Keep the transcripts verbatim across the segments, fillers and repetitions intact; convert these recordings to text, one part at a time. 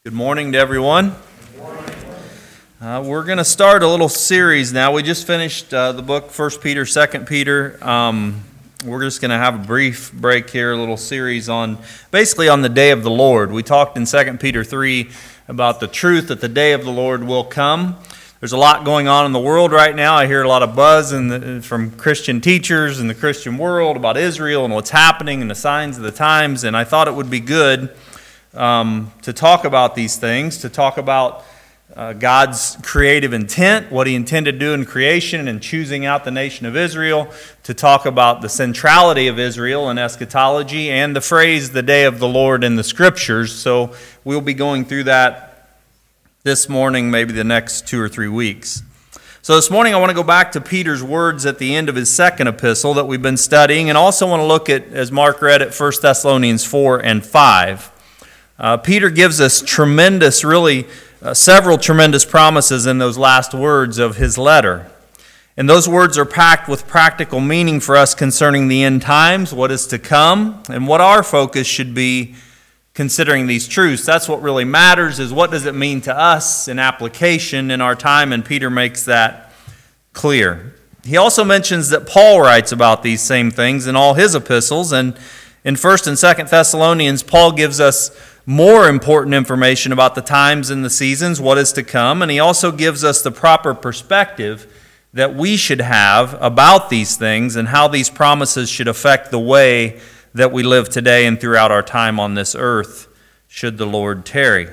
Good morning to everyone. Uh, we're going to start a little series now. We just finished uh, the book First Peter, Second Peter. Um, we're just going to have a brief break here, a little series on basically on the day of the Lord. We talked in Second Peter three about the truth that the day of the Lord will come. There's a lot going on in the world right now. I hear a lot of buzz in the, from Christian teachers in the Christian world about Israel and what's happening and the signs of the times, and I thought it would be good Um, to talk about these things, to talk about uh, God's creative intent, what He intended to do in creation and choosing out the nation of Israel, to talk about the centrality of Israel in eschatology and the phrase, the day of the Lord in the Scriptures. So we'll be going through that this morning, maybe the next two or three weeks. So this morning I want to go back to Peter's words at the end of his second epistle that we've been studying, and also want to look at, as Mark read, at First Thessalonians four and five. Uh, Peter gives us tremendous, really, uh, several tremendous promises in those last words of his letter. And those words are packed with practical meaning for us concerning the end times, what is to come, and what our focus should be considering these truths. That's what really matters, is what does it mean to us in application in our time, and Peter makes that clear. He also mentions that Paul writes about these same things in all his epistles, and in First and Second Thessalonians, Paul gives us more important information about the times and the seasons, what is to come, and he also gives us the proper perspective that we should have about these things and how these promises should affect the way that we live today and throughout our time on this earth, should the Lord tarry.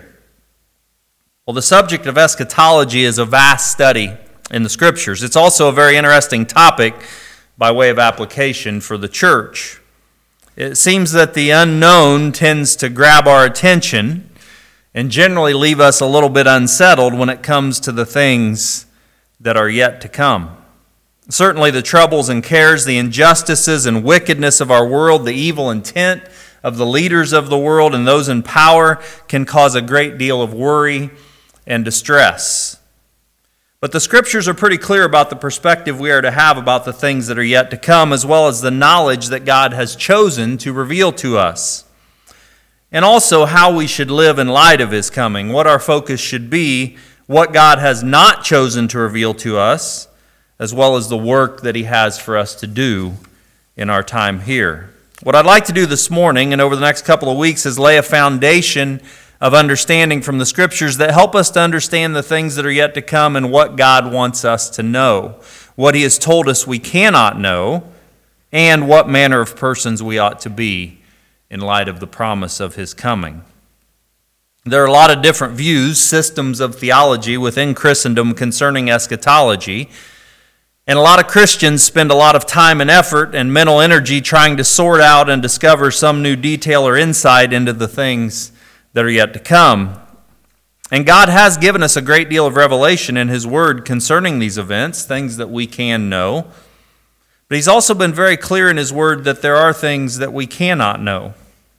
Well, the subject of eschatology is a vast study in the Scriptures. It's also a very interesting topic by way of application for the church. It seems that the unknown tends to grab our attention and generally leave us a little bit unsettled when it comes to the things that are yet to come. Certainly the troubles and cares, the injustices and wickedness of our world, the evil intent of the leaders of the world and those in power can cause a great deal of worry and distress. But the Scriptures are pretty clear about the perspective we are to have about the things that are yet to come, as well as the knowledge that God has chosen to reveal to us. And also how we should live in light of His coming, what our focus should be, what God has not chosen to reveal to us, as well as the work that He has for us to do in our time here. What I'd like to do this morning and over the next couple of weeks is lay a foundation of understanding from the Scriptures that help us to understand the things that are yet to come and what God wants us to know, what He has told us we cannot know, and what manner of persons we ought to be in light of the promise of His coming. There are a lot of different views, systems of theology within Christendom concerning eschatology, and a lot of Christians spend a lot of time and effort and mental energy trying to sort out and discover some new detail or insight into the things that are yet to come. And God has given us a great deal of revelation in His Word concerning these events, things that we can know. But He's also been very clear in His Word that there are things that we cannot know.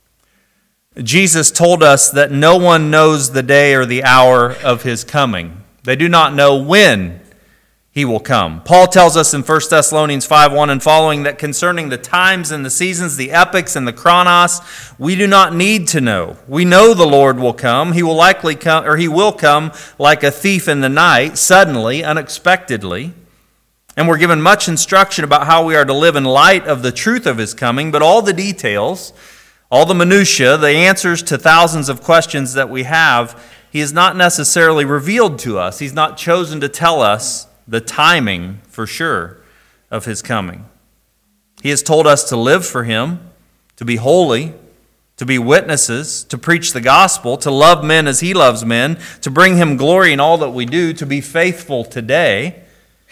Jesus told us that no one knows the day or the hour of His coming. They do not know when He will come. Paul tells us in First Thessalonians five one and following that concerning the times and the seasons, the epochs and the chronos, we do not need to know. We know the Lord will come. He will likely come, or He will come like a thief in the night, suddenly, unexpectedly. And we're given much instruction about how we are to live in light of the truth of His coming, but all the details, all the minutiae, the answers to thousands of questions that we have, He has not necessarily revealed to us. He's not chosen to tell us the timing, for sure, of His coming. He has told us to live for Him, to be holy, to be witnesses, to preach the gospel, to love men as He loves men, to bring Him glory in all that we do, to be faithful today.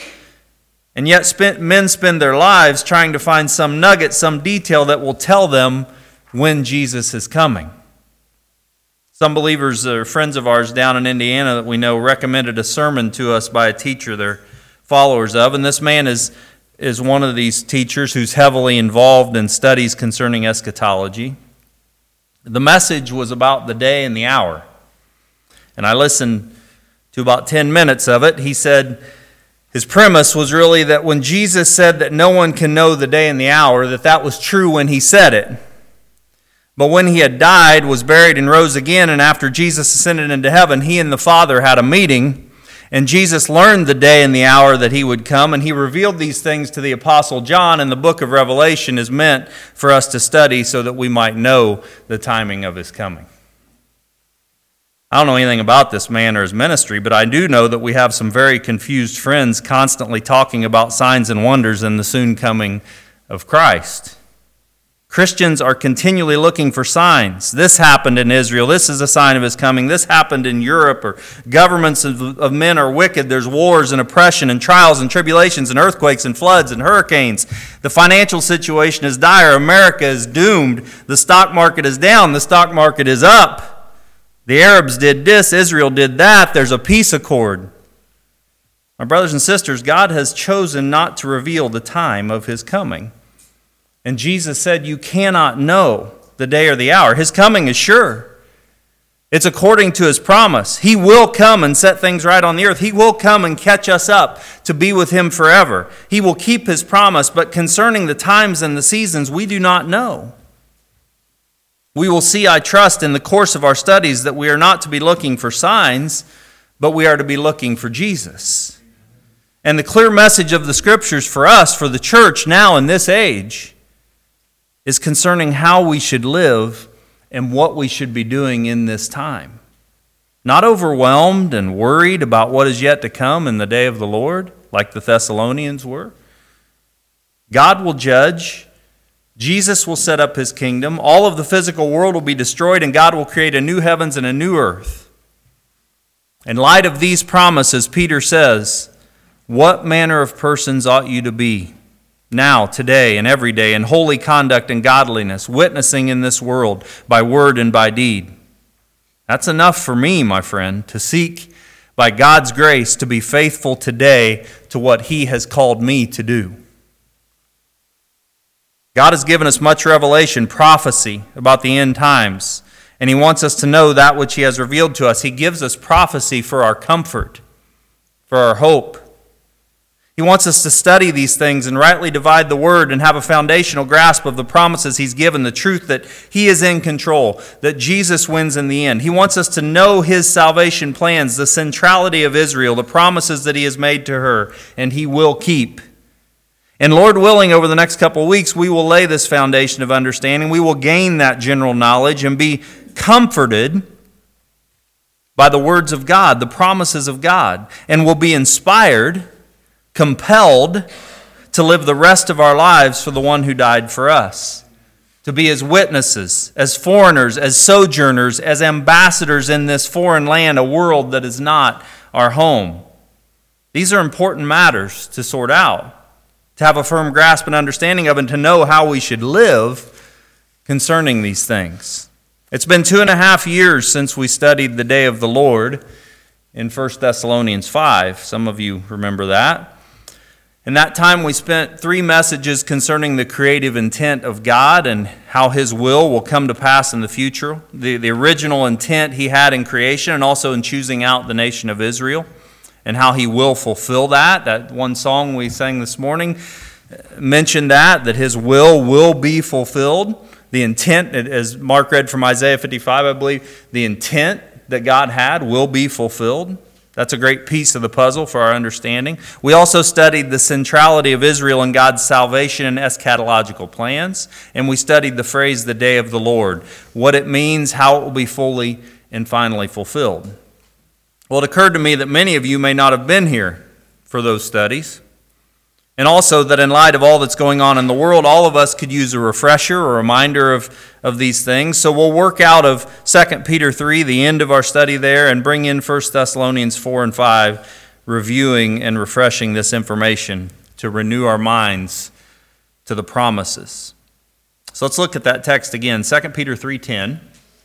And yet men spend their lives trying to find some nugget, some detail that will tell them when Jesus is coming. Some believers or friends of ours down in Indiana that we know recommended a sermon to us by a teacher they're followers of. And this man is, is one of these teachers who's heavily involved in studies concerning eschatology. The message was about the day and the hour. And I listened to about ten minutes of it. He said his premise was really that when Jesus said that no one can know the day and the hour, that that was true when He said it. But when he had died, was buried, and rose again, and after Jesus ascended into heaven, he and the Father had a meeting, and Jesus learned the day and the hour that he would come, and he revealed these things to the Apostle John, and the book of Revelation is meant for us to study so that we might know the timing of his coming. I don't know anything about this man or his ministry, but I do know that we have some very confused friends constantly talking about signs and wonders and the soon coming of Christ. Christians are continually looking for signs. This happened in Israel. This is a sign of his coming. This happened in Europe. Or governments of, of men are wicked. There's wars and oppression and trials and tribulations and earthquakes and floods and hurricanes. The financial situation is dire. America is doomed. The stock market is down. The stock market is up. The Arabs did this. Israel did that. There's a peace accord. My brothers and sisters, God has chosen not to reveal the time of his coming. And Jesus said, you cannot know the day or the hour. His coming is sure. It's according to his promise. He will come and set things right on the earth. He will come and catch us up to be with him forever. He will keep his promise, but concerning the times and the seasons, we do not know. We will see, I trust, in the course of our studies that we are not to be looking for signs, but we are to be looking for Jesus. And the clear message of the Scriptures for us, for the church now in this age, is concerning how we should live and what we should be doing in this time. Not overwhelmed and worried about what is yet to come in the day of the Lord, like the Thessalonians were. God will judge. Jesus will set up his kingdom. All of the physical world will be destroyed, and God will create a new heavens and a new earth. In light of these promises, Peter says, what manner of persons ought you to be? Now, today, and every day, in holy conduct and godliness, witnessing in this world by word and by deed. That's enough for me, my friend, to seek by God's grace to be faithful today to what he has called me to do. God has given us much revelation, prophecy about the end times, and he wants us to know that which he has revealed to us. He gives us prophecy for our comfort, for our hope. He wants us to study these things and rightly divide the word and have a foundational grasp of the promises he's given, the truth that he is in control, that Jesus wins in the end. He wants us to know his salvation plans, the centrality of Israel, the promises that he has made to her, and he will keep. And Lord willing, over the next couple of weeks, we will lay this foundation of understanding. We will gain that general knowledge and be comforted by the words of God, the promises of God, and will be inspired, compelled to live the rest of our lives for the one who died for us, to be as witnesses, as foreigners, as sojourners, as ambassadors in this foreign land, a world that is not our home. These are important matters to sort out, to have a firm grasp and understanding of, and to know how we should live concerning these things. It's been two and a half years since we studied the day of the Lord in First Thessalonians five. Some of you remember that. In that time, we spent three messages concerning the creative intent of God and how his will will come to pass in the future. The, the original intent he had in creation and also in choosing out the nation of Israel, and how he will fulfill that. That one song we sang this morning mentioned that, that his will will be fulfilled. The intent, as Mark read from Isaiah fifty-five, I believe, the intent that God had will be fulfilled. That's a great piece of the puzzle for our understanding. We also studied the centrality of Israel in God's salvation and eschatological plans. And we studied the phrase, the day of the Lord, what it means, how it will be fully and finally fulfilled. Well, it occurred to me that many of you may not have been here for those studies. And also that in light of all that's going on in the world, all of us could use a refresher or reminder of, of these things. So we'll work out of Second Peter three, the end of our study there, and bring in First Thessalonians four and five, reviewing and refreshing this information to renew our minds to the promises. So let's look at that text again, Second Peter three ten.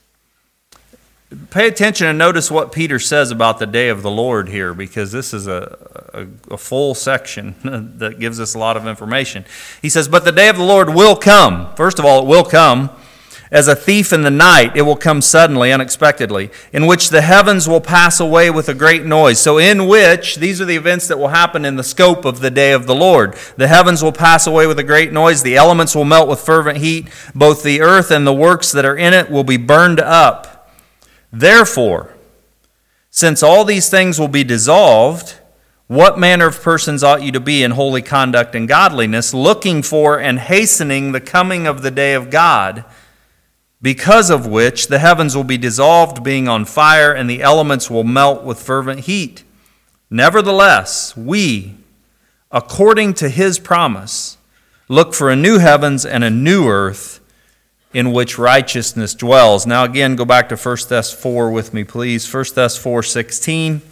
Pay attention and notice what Peter says about the day of the Lord here, because this is a, a, a full section that gives us a lot of information. He says, but the day of the Lord will come. First of all, it will come As a thief in the night, it will come suddenly, unexpectedly, in which the heavens will pass away with a great noise. So in which, these are the events that will happen in the scope of the day of the Lord. The heavens will pass away with a great noise. The elements will melt with fervent heat. Both the earth and the works that are in it will be burned up. Therefore, since all these things will be dissolved, what manner of persons ought you to be in holy conduct and godliness, looking for and hastening the coming of the day of God, because of which the heavens will be dissolved, being on fire, and the elements will melt with fervent heat? Nevertheless, we, according to his promise, look for a new heavens and a new earth in which righteousness dwells. Now again, go back to First Thessalonians four with me, please. First Thessalonians four sixteen.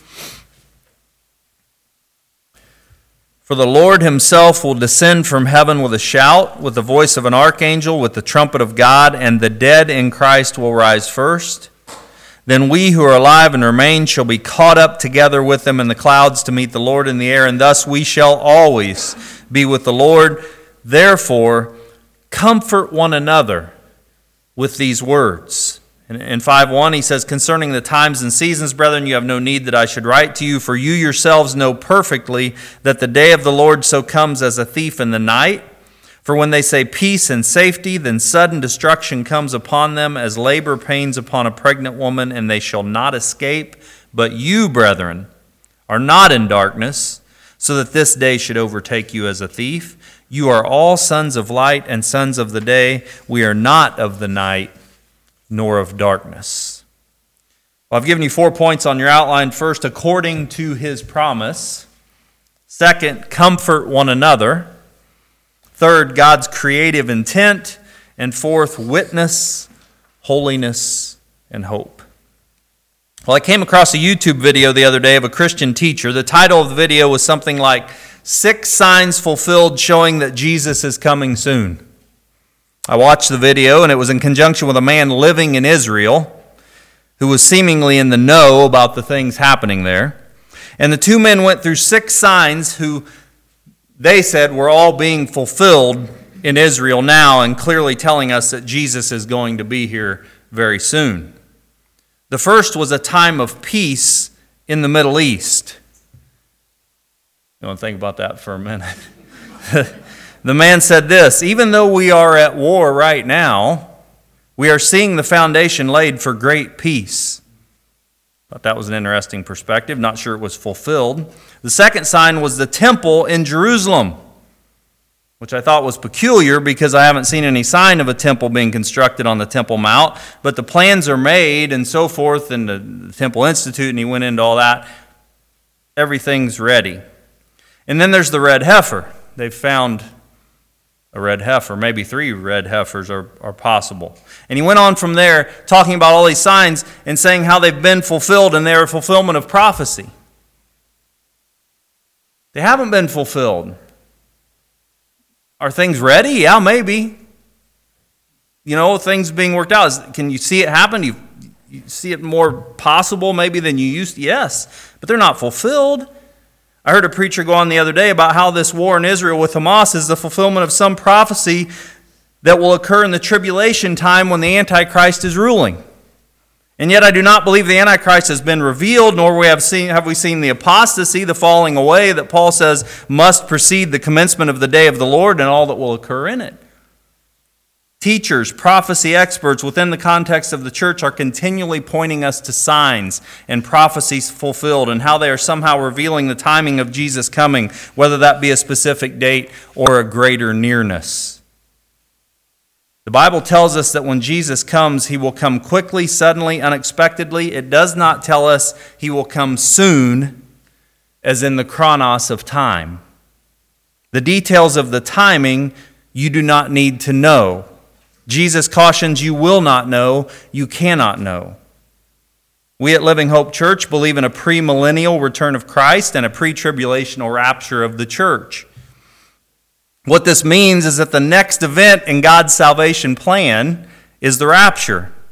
For the Lord himself will descend from heaven with a shout, with the voice of an archangel, with the trumpet of God, and the dead in Christ will rise first. Then we who are alive and remain shall be caught up together with them in the clouds to meet the Lord in the air, and thus we shall always be with the Lord. Therefore, comfort one another with these words. In five one, he says, concerning the times and seasons, brethren, you have no need that I should write to you, for you yourselves know perfectly that the day of the Lord so comes as a thief in the night. For when they say peace and safety, then sudden destruction comes upon them as labor pains upon a pregnant woman, and they shall not escape. But you, brethren, are not in darkness, so that this day should overtake you as a thief. You are all sons of light and sons of the day. We are not of the night, nor of darkness. Well, I've given you four points on your outline. First, according to his promise. Second, comfort one another. Third, God's creative intent. And fourth, witness, holiness, and hope. Well, I came across a YouTube video the other day of a Christian teacher. The title of the video was something like, Six Signs Fulfilled Showing That Jesus is Coming Soon. I watched the video, and it was in conjunction with a man living in Israel who was seemingly in the know about the things happening there. And the two men went through six signs who they said were all being fulfilled in Israel now, and clearly telling us that Jesus is going to be here very soon. The first was a time of peace in the Middle East. You want to think about that for a minute? The man said this, even though we are at war right now, we are seeing the foundation laid for great peace. Thought that was an interesting perspective. Not sure it was fulfilled. The second sign was the temple in Jerusalem, which I thought was peculiar because I haven't seen any sign of a temple being constructed on the Temple Mount. But the plans are made and so forth, and the Temple Institute, and he went into all that. Everything's ready. And then there's the red heifer. They've found a red heifer, maybe three red heifers are, are possible. And he went on from there talking about all these signs and saying how they've been fulfilled and they're a fulfillment of prophecy. They haven't been fulfilled. Are things ready? Yeah, maybe. You know, things being worked out. Is, can you see it happen? You, you see it more possible maybe than you used to? Yes, but they're not fulfilled. I heard a preacher go on the other day about how this war in Israel with Hamas is the fulfillment of some prophecy that will occur in the tribulation time when the Antichrist is ruling. And yet I do not believe the Antichrist has been revealed, nor we have, seen, have we seen the apostasy, the falling away that Paul says must precede the commencement of the day of the Lord and all that will occur in it. Teachers, prophecy experts within the context of the church are continually pointing us to signs and prophecies fulfilled and how they are somehow revealing the timing of Jesus coming, whether that be a specific date or a greater nearness. The Bible tells us that when Jesus comes, he will come quickly, suddenly, unexpectedly. It does not tell us he will come soon, as in the chronos of time. The details of the timing you do not need to know. Jesus cautions you will not know, you cannot know. We at Living Hope Church believe in a premillennial return of Christ and a pre-tribulational rapture of the church. What this means is that the next event in God's salvation plan is the rapture.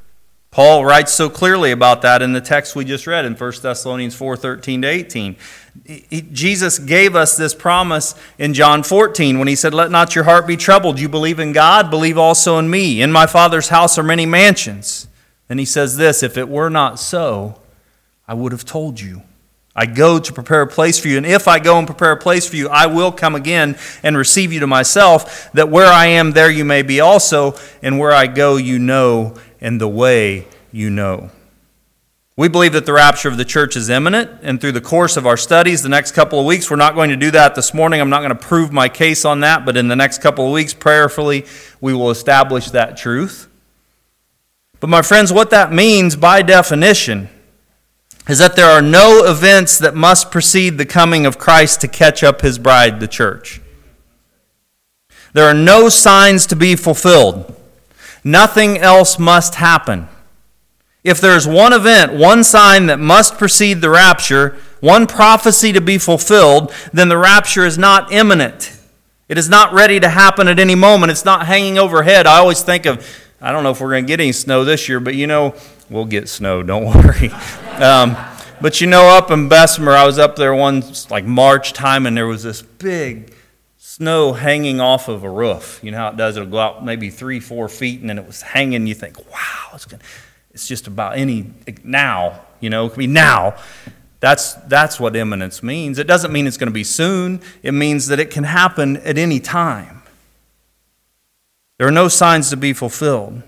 Paul writes so clearly about that in the text we just read in First Thessalonians four, thirteen to eighteen. He, Jesus gave us this promise in John fourteen when he said, "Let not your heart be troubled. You believe in God, believe also in me. In my Father's house are many mansions." And he says this, "If it were not so, I would have told you. I go to prepare a place for you, and if I go and prepare a place for you, I will come again and receive you to myself, that where I am, there you may be also, and where I go you know, and the way you know." We believe that the rapture of the church is imminent, and through the course of our studies the next couple of weeks, we're not going to do that this morning. I'm not going to prove my case on that, but in the next couple of weeks, prayerfully, we will establish that truth. But my friends, what that means by definition is that there are no events that must precede the coming of Christ to catch up his bride, the church. There are no signs to be fulfilled. Nothing else must happen. If there is one event, one sign that must precede the rapture, one prophecy to be fulfilled, then the rapture is not imminent. It is not ready to happen at any moment. It's not hanging overhead. I always think of, I don't know if we're going to get any snow this year, but you know, we'll get snow, don't worry. Um, but you know, up in Bessemer, I was up there one like March time, and there was this big snow hanging off of a roof. You know how it does? It'll go out maybe three, four feet, and then it was hanging. You think, wow, it's gonna, it's just about any now. You know, it could be now. That's that's what imminence means. It doesn't mean it's going to be soon. It means that it can happen at any time. There are no signs to be fulfilled.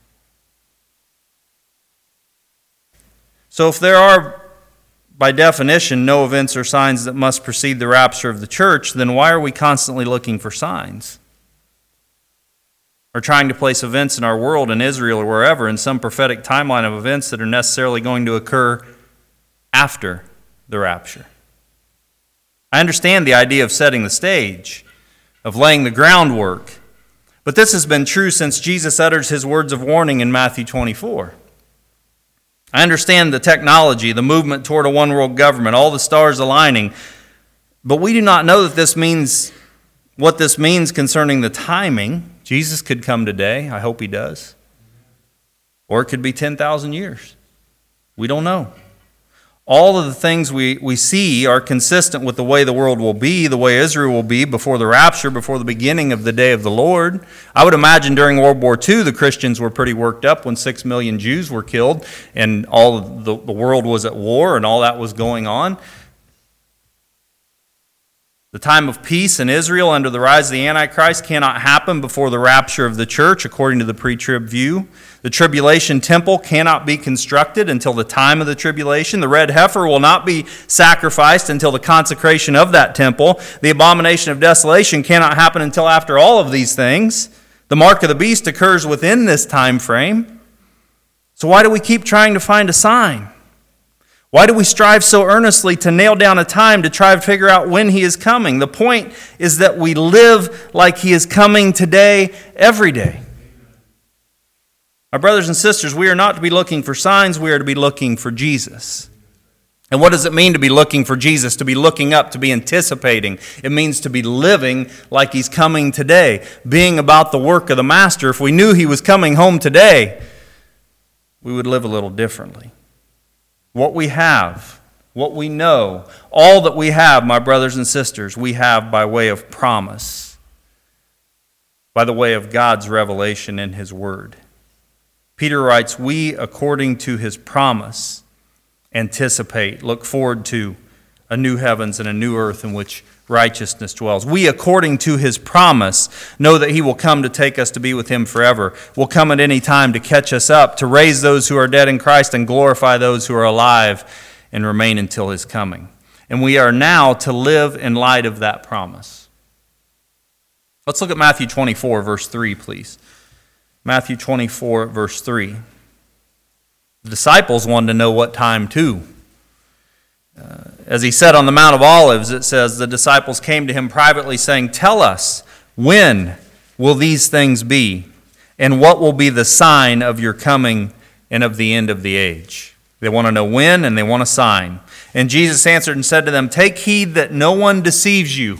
So if there are, by definition, no events or signs that must precede the rapture of the church, then why are we constantly looking for signs? Or trying to place events in our world, in Israel or wherever, in some prophetic timeline of events that are necessarily going to occur after the rapture? I understand the idea of setting the stage, of laying the groundwork, but this has been true since Jesus utters his words of warning in Matthew twenty-four. I understand the technology, the movement toward a one-world government, all the stars aligning, but we do not know that this means what this means concerning the timing. Jesus could come today. I hope he does. Or it could be ten thousand years. We don't know. All of the things we, we see are consistent with the way the world will be, the way Israel will be before the rapture, before the beginning of the day of the Lord. I would imagine during World War Two, the Christians were pretty worked up when six million Jews were killed and all of the, the world was at war and all that was going on. The time of peace in Israel under the rise of the Antichrist cannot happen before the rapture of the church, according to the pre-trib view. The tribulation temple cannot be constructed until the time of the tribulation. The red heifer will not be sacrificed until the consecration of that temple. The abomination of desolation cannot happen until after all of these things. The mark of the beast occurs within this time frame. So why do we keep trying to find a sign? Why do we strive so earnestly to nail down a time to try to figure out when he is coming? The point is that we live like he is coming today, every day. My brothers and sisters, we are not to be looking for signs, we are to be looking for Jesus. And what does it mean to be looking for Jesus? To be looking up, to be anticipating. It means to be living like he's coming today, being about the work of the Master. If we knew he was coming home today, we would live a little differently. What we have, what we know, all that we have, my brothers and sisters, we have by way of promise, by the way of God's revelation in his word. Peter writes, we, according to his promise, anticipate, look forward to a new heavens and a new earth in which righteousness dwells. We, according to his promise, know that he will come to take us to be with him forever, will come at any time to catch us up, to raise those who are dead in Christ and glorify those who are alive and remain until his coming. And we are now to live in light of that promise. Let's look at Matthew twenty-four, verse three, please. Matthew twenty-four, verse three. The disciples wanted to know what time too. Uh, as he said on the Mount of Olives, it says, the disciples came to him privately saying, tell us, when will these things be? And what will be the sign of your coming and of the end of the age? They want to know when and they want a sign. And Jesus answered and said to them, take heed that no one deceives you.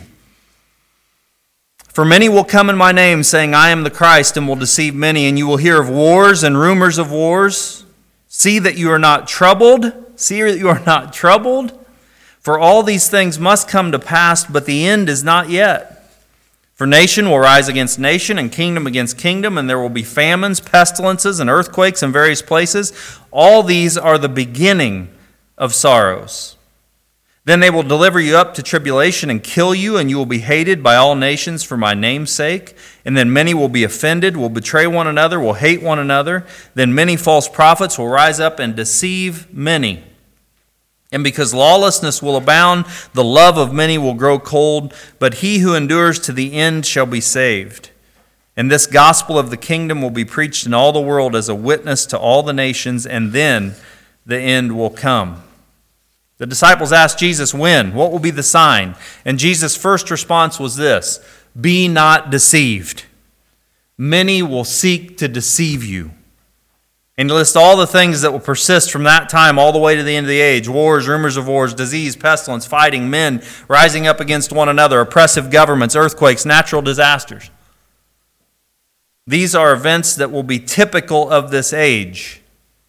For many will come in my name, saying, I am the Christ, and will deceive many. And you will hear of wars and rumors of wars. See that you are not troubled. See that you are not troubled. For all these things must come to pass, but the end is not yet. For nation will rise against nation, and kingdom against kingdom, and there will be famines, pestilences, and earthquakes in various places. All these are the beginning of sorrows. Then they will deliver you up to tribulation and kill you, and you will be hated by all nations for my name's sake. And then many will be offended, will betray one another, will hate one another. Then many false prophets will rise up and deceive many. And because lawlessness will abound, the love of many will grow cold, but he who endures to the end shall be saved. And this gospel of the kingdom will be preached in all the world as a witness to all the nations, and then the end will come. The disciples asked Jesus, when? What will be the sign? And Jesus' first response was this: be not deceived. Many will seek to deceive you. And list all the things that will persist from that time all the way to the end of the age: wars, rumors of wars, disease, pestilence, fighting, men rising up against one another, oppressive governments, earthquakes, natural disasters. These are events that will be typical of this age,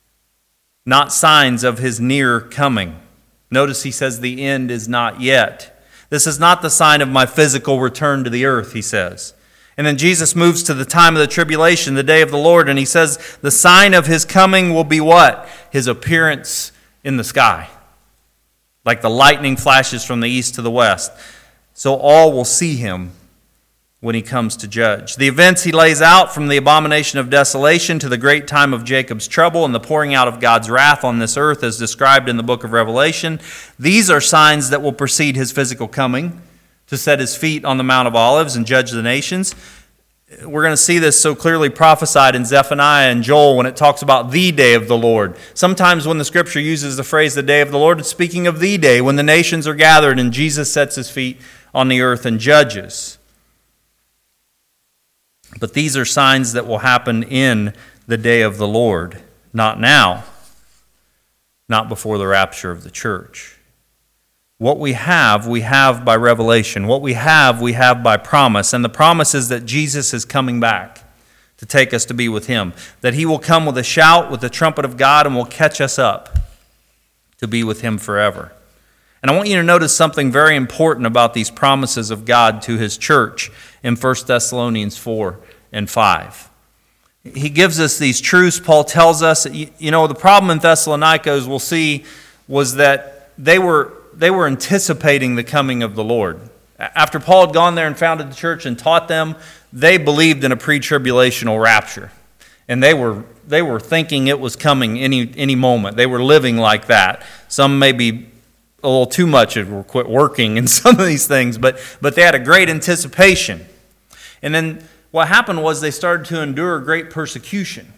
not signs of his near coming. Notice he says the end is not yet. This is not the sign of my physical return to the earth, he says. And then Jesus moves to the time of the tribulation, the day of the Lord, and he says the sign of his coming will be what? His appearance in the sky. Like the lightning flashes from the east to the west. So all will see him when he comes to judge. The events he lays out, from the abomination of desolation to the great time of Jacob's trouble and the pouring out of God's wrath on this earth as described in the book of Revelation, these are signs that will precede his physical coming, to set his feet on the Mount of Olives and judge the nations. We're going to see this so clearly prophesied in Zephaniah and Joel when it talks about the day of the Lord. Sometimes when the scripture uses the phrase the day of the Lord, it's speaking of the day when the nations are gathered and Jesus sets his feet on the earth and judges. But these are signs that will happen in the day of the Lord, not now, not before the rapture of the church. What we have, we have by revelation. What we have, we have by promise. And the promise is that Jesus is coming back to take us to be with him. That he will come with a shout, with the trumpet of God, and will catch us up to be with him forever. And I want you to notice something very important about these promises of God to his church in First Thessalonians four and five. He gives us these truths. Paul tells us, you know, the problem in Thessalonica, as we'll see, was that they were They were anticipating the coming of the Lord. After Paul had gone there and founded the church and taught them, they believed in a pre-tribulational rapture. And they were they were thinking it was coming any any moment. They were living like that. Some maybe a little too much had quit working in some of these things, but, but they had a great anticipation. And then what happened was they started to endure great persecution.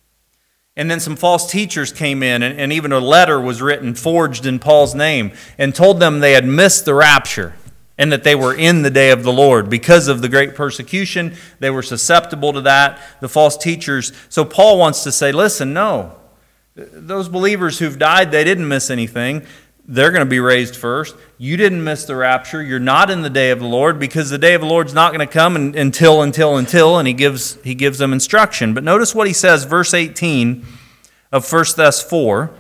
And then some false teachers came in, and, and even a letter was written, forged in Paul's name, and told them they had missed the rapture and that they were in the day of the Lord. Because of the great persecution, they were susceptible to that, the false teachers. So Paul wants to say, listen, no. Those believers who've died, they didn't miss anything. They're going to be raised first. You didn't miss the rapture. You're not in the day of the Lord, because the day of the Lord's not going to come until, until, until, and he gives, he gives them instruction. But notice what he says, verse eighteen of First Thess four.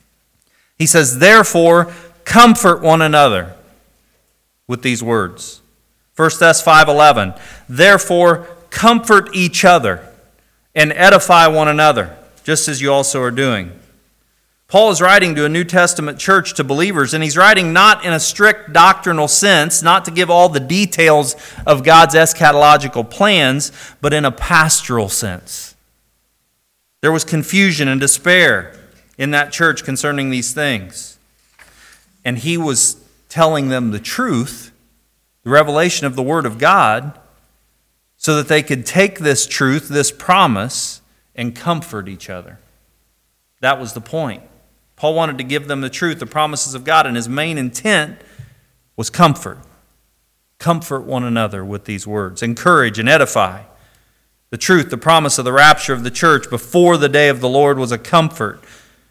He says, therefore, comfort one another with these words. First Thess five eleven, therefore, comfort each other and edify one another, just as you also are doing. Paul is writing to a New Testament church, to believers, and he's writing not in a strict doctrinal sense, not to give all the details of God's eschatological plans, but in a pastoral sense. There was confusion and despair in that church concerning these things. And he was telling them the truth, the revelation of the Word of God, so that they could take this truth, this promise, and comfort each other. That was the point. Paul wanted to give them the truth, the promises of God, and his main intent was comfort. Comfort one another with these words. Encourage and edify. The truth, the promise of the rapture of the church before the day of the Lord was a comfort.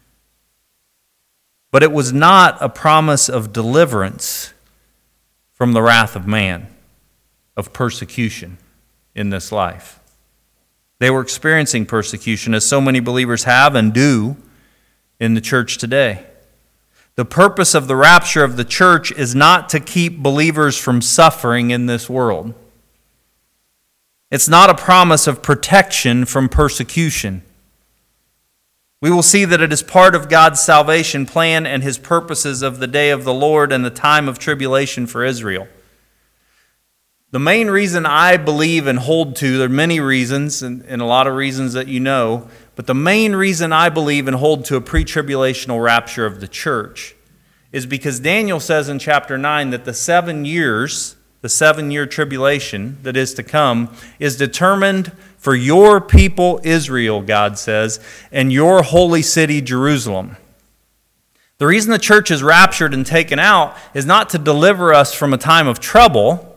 But it was not a promise of deliverance from the wrath of man, of persecution in this life. They were experiencing persecution, as so many believers have and do. in the church today. The purpose of the rapture of the church is not to keep believers from suffering in this world. It's not a promise of protection from persecution. We will see that it is part of God's salvation plan and His purposes of the day of the Lord and the time of tribulation for Israel. The main reason I believe and hold to, there are many reasons and, and a lot of reasons that you know, but the main reason I believe and hold to a pre-tribulational rapture of the church is because Daniel says in chapter nine that the seven years, the seven-year tribulation that is to come, is determined for your people Israel, God says, and your holy city Jerusalem. The reason the church is raptured and taken out is not to deliver us from a time of trouble,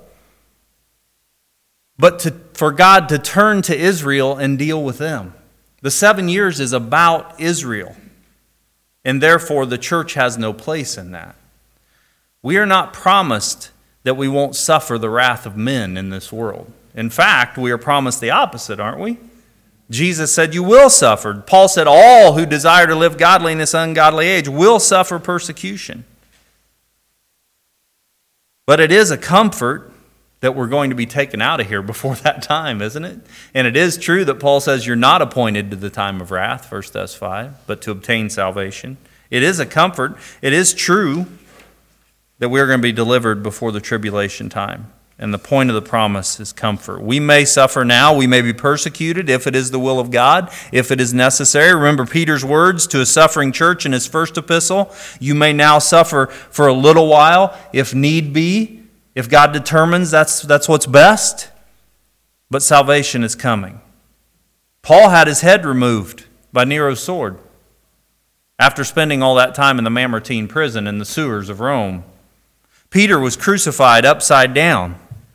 but to, for God to turn to Israel and deal with them. The seven years is about Israel, and therefore the church has no place in that. We are not promised that we won't suffer the wrath of men in this world. In fact, we are promised the opposite, aren't we? Jesus said, you will suffer. Paul said, all who desire to live godly in this ungodly age will suffer persecution. But it is a comfort that we're going to be taken out of here before that time, isn't it? And it is true that Paul says you're not appointed to the time of wrath, First Thessalonians five, but to obtain salvation. It is a comfort. It is true that we're going to be delivered before the tribulation time. And the point of the promise is comfort. We may suffer now. We may be persecuted if it is the will of God, if it is necessary. Remember Peter's words to a suffering church in his first epistle. You may now suffer for a little while if need be, if God determines that's, that's what's best. But salvation is coming. Paul had his head removed by Nero's sword after spending all that time in the Mamertine prison in the sewers of Rome. Peter was crucified upside down.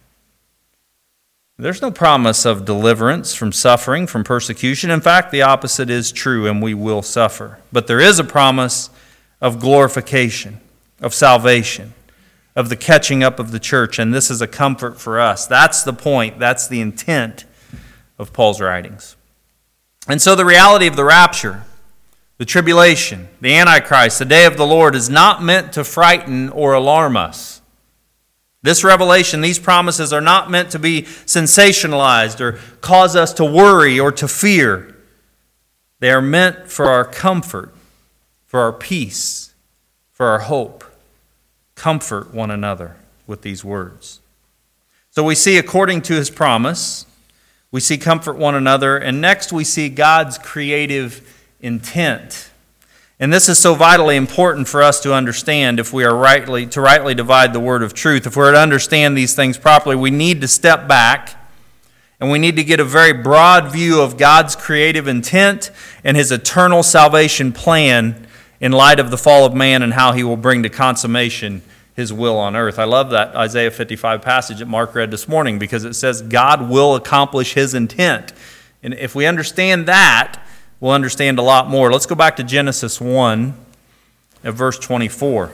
There's no promise of deliverance from suffering, from persecution. In fact, the opposite is true, and we will suffer. But there is a promise of glorification, of salvation, of the catching up of the church, and this is a comfort for us. That's the point. That's the intent of Paul's writings. And so the reality of the rapture, the tribulation, the Antichrist, the day of the Lord is not meant to frighten or alarm us. This revelation, these promises are not meant to be sensationalized or cause us to worry or to fear. They are meant for our comfort, for our peace, for our hope. Comfort one another with these words. So we see according to His promise, we see comfort one another, and next we see God's creative intent. And this is so vitally important for us to understand if we are rightly to rightly divide the word of truth. If we're to understand these things properly, we need to step back and we need to get a very broad view of God's creative intent and His eternal salvation plan in light of the fall of man and how He will bring to consummation His will on earth. I love that Isaiah fifty-five passage that Mark read this morning because it says God will accomplish His intent. And if we understand that, we'll understand a lot more. Let's go back to Genesis one at verse twenty-four.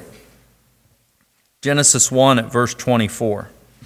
Genesis one at verse twenty-four.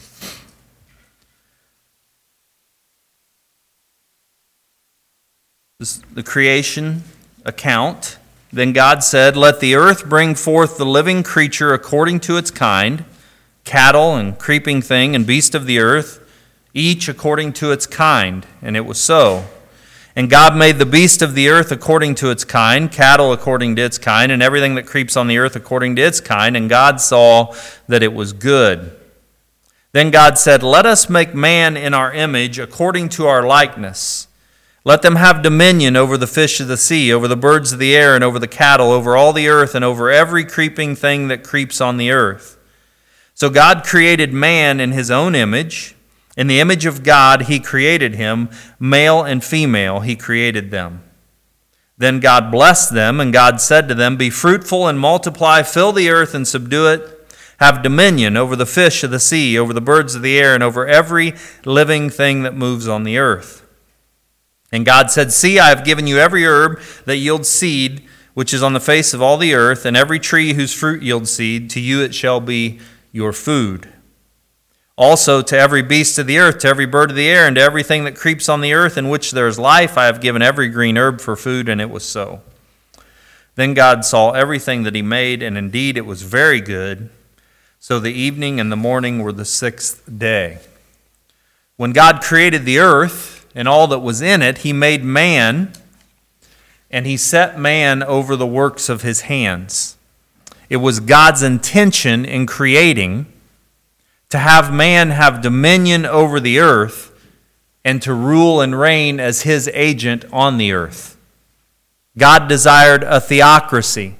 This is the creation account. Then God said, "Let the earth bring forth the living creature according to its kind, cattle and creeping thing and beast of the earth, each according to its kind." And it was so. And God made the beast of the earth according to its kind, cattle according to its kind, and everything that creeps on the earth according to its kind. And God saw that it was good. Then God said, "Let us make man in our image according to our likeness. Let them have dominion over the fish of the sea, over the birds of the air, and over the cattle, over all the earth, and over every creeping thing that creeps on the earth." So God created man in His own image. In the image of God He created him, male and female He created them. Then God blessed them, and God said to them, "Be fruitful and multiply, fill the earth and subdue it. Have dominion over the fish of the sea, over the birds of the air, and over every living thing that moves on the earth." And God said, "See, I have given you every herb that yields seed, which is on the face of all the earth, and every tree whose fruit yields seed. To you it shall be your food. Also to every beast of the earth, to every bird of the air, and to everything that creeps on the earth in which there is life, I have given every green herb for food," and it was so. Then God saw everything that he made, and indeed it was very good. So the evening and the morning were the sixth day. When God created the earth and all that was in it, he made man, and he set man over the works of his hands. It was God's intention in creating to have man have dominion over the earth and to rule and reign as his agent on the earth. God desired a theocracy.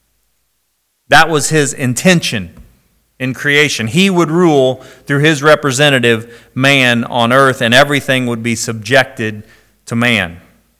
That was his intention in creation. He would rule through his representative, man, on earth, and everything would be subjected to man.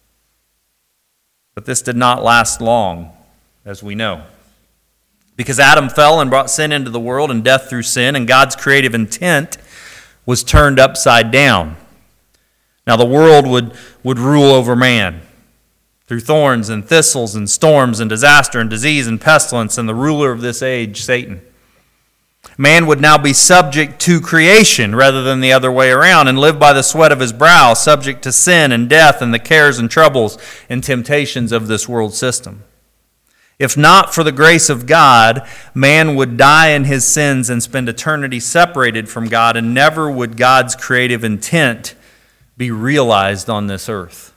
But this did not last long, as we know. Because Adam fell and brought sin into the world, and death through sin, and God's creative intent was turned upside down. Now the world would, would rule over man through thorns and thistles and storms and disaster and disease and pestilence and the ruler of this age, Satan. Man would now be subject to creation rather than the other way around and live by the sweat of his brow, subject to sin and death and the cares and troubles and temptations of this world system. If not for the grace of God, man would die in his sins and spend eternity separated from God, and never would God's creative intent be realized on this earth.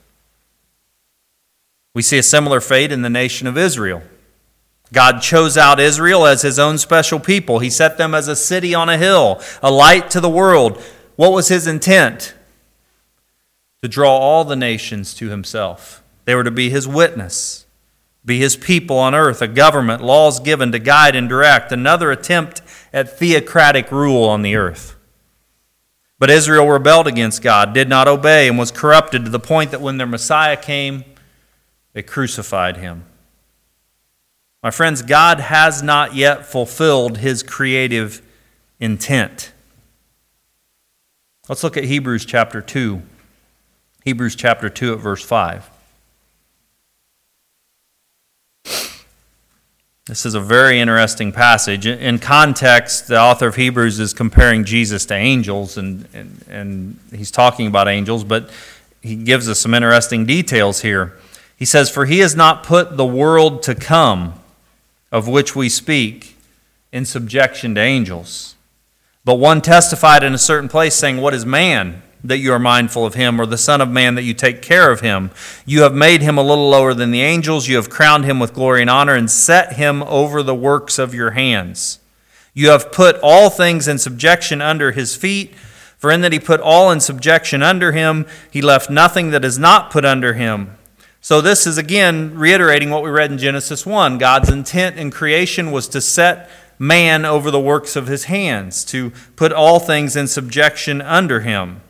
We see a similar fate in the nation of Israel. God chose out Israel as his own special people. He set them as a city on a hill, a light to the world. What was his intent? To draw all the nations to himself. They were to be his witness, be his people on earth, a government, laws given to guide and direct, another attempt at theocratic rule on the earth. But Israel rebelled against God, did not obey, and was corrupted to the point that when their Messiah came, they crucified him. My friends, God has not yet fulfilled his creative intent. Let's look at Hebrews chapter two. Hebrews chapter two at verse five. This is a very interesting passage. In context, the author of Hebrews is comparing Jesus to angels, and, and, and he's talking about angels, but he gives us some interesting details here. He says, "For he has not put the world to come, of which we speak, in subjection to angels. But one testified in a certain place, saying, What is man, that you are mindful of him, or the Son of Man, that you take care of him? You have made him a little lower than the angels. You have crowned him with glory and honor, and set him over the works of your hands. You have put all things in subjection under his feet. For in that he put all in subjection under him, he left nothing that is not put under him." So this is again reiterating what we read in Genesis one. God's intent in creation was to set man over the works of his hands, to put all things in subjection under him.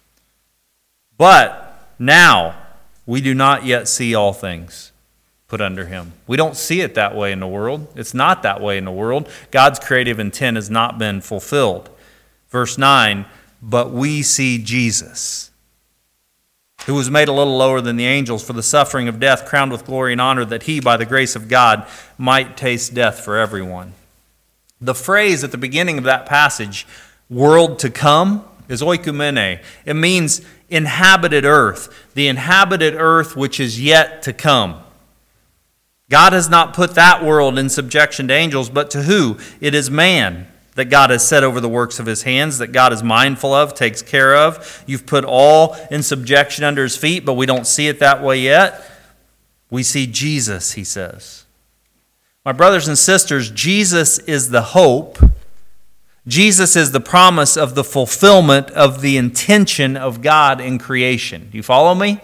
But now we do not yet see all things put under him. We don't see it that way in the world. It's not that way in the world. God's creative intent has not been fulfilled. Verse nine, "But we see Jesus, who was made a little lower than the angels for the suffering of death, crowned with glory and honor, that he, by the grace of God, might taste death for everyone." The phrase at the beginning of that passage, "world to come," is oikumene. It means inhabited earth, the inhabited earth which is yet to come. God has not put that world in subjection to angels, but to who? It is man that God has set over the works of his hands, that God is mindful of, takes care of. You've put all in subjection under his feet, but we don't see it that way yet. We see Jesus, he says. My brothers and sisters, Jesus is the hope. Jesus is the promise of the fulfillment of the intention of God in creation. Do you follow me?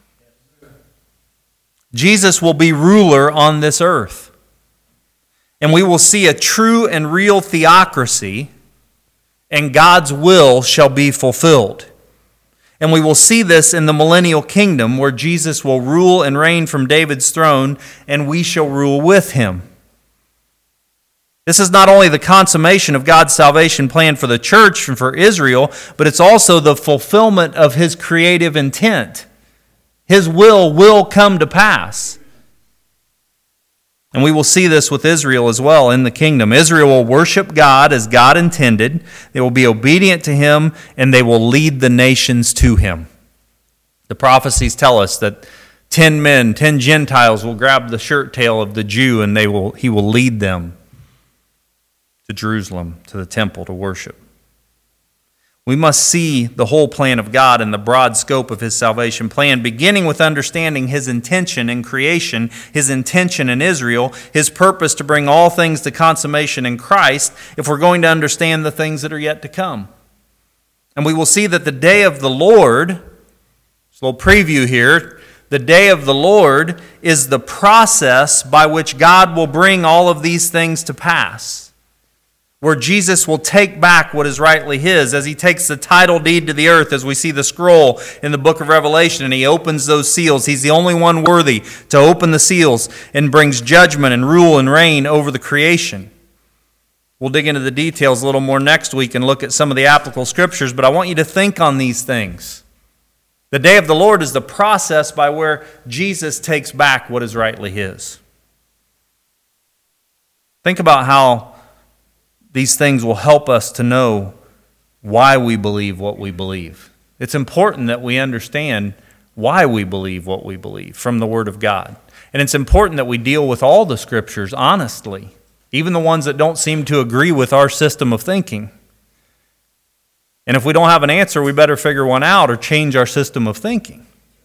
Jesus will be ruler on this earth. And we will see a true and real theocracy, and God's will shall be fulfilled. And we will see this in the millennial kingdom, where Jesus will rule and reign from David's throne, and we shall rule with him. This is not only the consummation of God's salvation plan for the church and for Israel, but it's also the fulfillment of his creative intent. His will will come to pass. And we will see this with Israel as well in the kingdom. Israel will worship God as God intended. They will be obedient to him, and they will lead the nations to him. The prophecies tell us that Ten men, ten Gentiles will grab the shirt tail of the Jew, and they will he will lead them to Jerusalem, to the temple, to worship. We must see the whole plan of God and the broad scope of His salvation plan, beginning with understanding His intention in creation, His intention in Israel, His purpose to bring all things to consummation in Christ, if we're going to understand the things that are yet to come. And we will see that the day of the Lord, just a little preview here, the day of the Lord is the process by which God will bring all of these things to pass, where Jesus will take back what is rightly His, as He takes the title deed to the earth, as we see the scroll in the book of Revelation, and He opens those seals. He's the only one worthy to open the seals and brings judgment and rule and reign over the creation. We'll dig into the details a little more next week and look at some of the applicable scriptures, but I want you to think on these things. The day of the Lord is the process by where Jesus takes back what is rightly His. Think about how these things will help us to know why we believe what we believe. It's important that we understand why we believe what we believe from the Word of God. And it's important that we deal with all the Scriptures honestly, even the ones that don't seem to agree with our system of thinking. And if we don't have an answer, we better figure one out or change our system of thinking.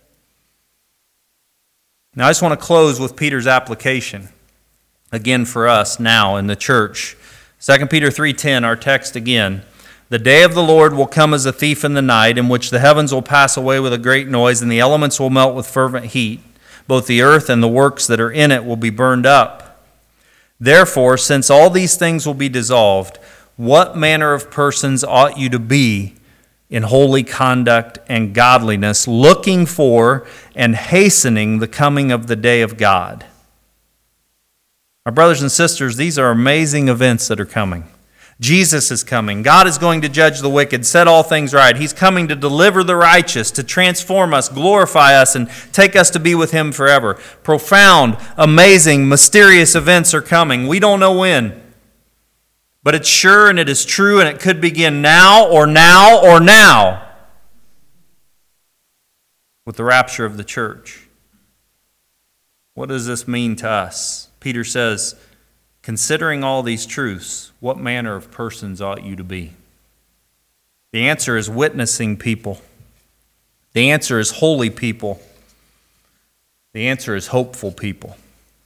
Now, I just want to close with Peter's application, again for us now in the church. Second Peter three ten, our text again. The day of the Lord will come as a thief in the night, in which the heavens will pass away with a great noise, and the elements will melt with fervent heat. Both the earth and the works that are in it will be burned up. Therefore, since all these things will be dissolved, what manner of persons ought you to be in holy conduct and godliness, looking for and hastening the coming of the day of God? My brothers and sisters, these are amazing events that are coming. Jesus is coming. God is going to judge the wicked, set all things right. He's coming to deliver the righteous, to transform us, glorify us, and take us to be with Him forever. Profound, amazing, mysterious events are coming. We don't know when. But it's sure and it is true, and it could begin now or now or now with the rapture of the church. What does this mean to us? Peter says, considering all these truths, what manner of persons ought you to be? The answer is witnessing people. The answer is holy people. The answer is hopeful people.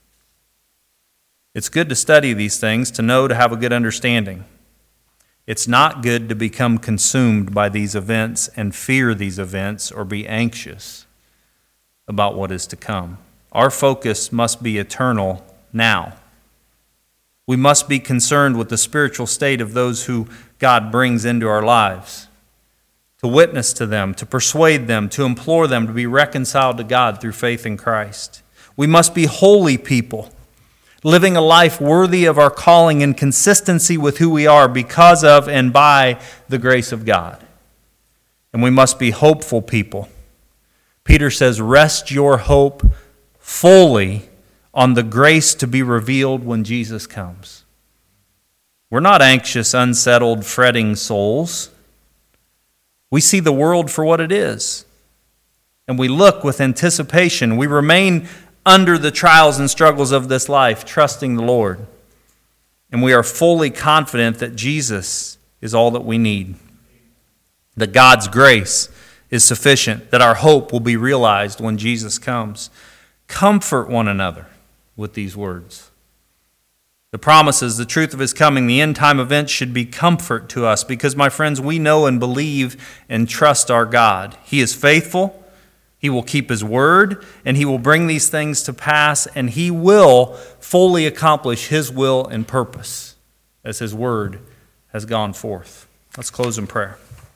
It's good to study these things, to know, to have a good understanding. It's not good to become consumed by these events and fear these events or be anxious about what is to come. Our focus must be eternal now. We must be concerned with the spiritual state of those who God brings into our lives, to witness to them, to persuade them, to implore them to be reconciled to God through faith in Christ. We must be holy people, living a life worthy of our calling in consistency with who we are because of and by the grace of God. And we must be hopeful people. Peter says, rest your hope fully on the grace to be revealed when Jesus comes. We're not anxious, unsettled, fretting souls. We see the world for what it is, and we look with anticipation. We remain under the trials and struggles of this life, trusting the Lord, and we are fully confident that Jesus is all that we need, that God's grace is sufficient, that our hope will be realized when Jesus comes. Comfort one another with these words. The promises, the truth of His coming, the end time events should be comfort to us because, my friends, we know and believe and trust our God. He is faithful, He will keep His word, and He will bring these things to pass, and He will fully accomplish His will and purpose as His word has gone forth. Let's close in prayer.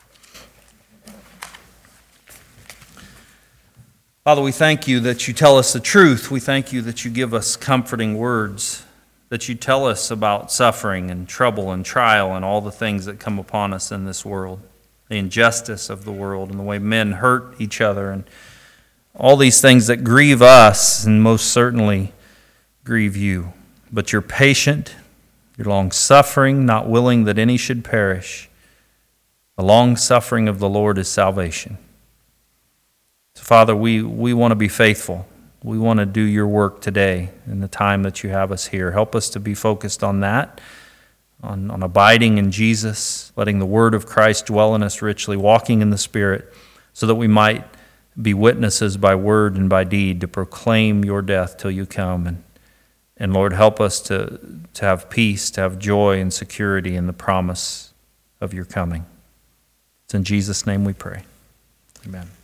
Father, we thank You that You tell us the truth. We thank You that You give us comforting words, that You tell us about suffering and trouble and trial and all the things that come upon us in this world, the injustice of the world and the way men hurt each other and all these things that grieve us and most certainly grieve You. But You're patient, You're long-suffering, not willing that any should perish. The long-suffering of the Lord is salvation. So, Father, we, we want to be faithful. We want to do your work today in the time that you have us here. Help us to be focused on that, on, on abiding in Jesus, letting the word of Christ dwell in us richly, walking in the Spirit, so that we might be witnesses by word and by deed to proclaim your death till you come. And, and Lord, help us to, to have peace, to have joy and security in the promise of your coming. It's in Jesus' name we pray. Amen.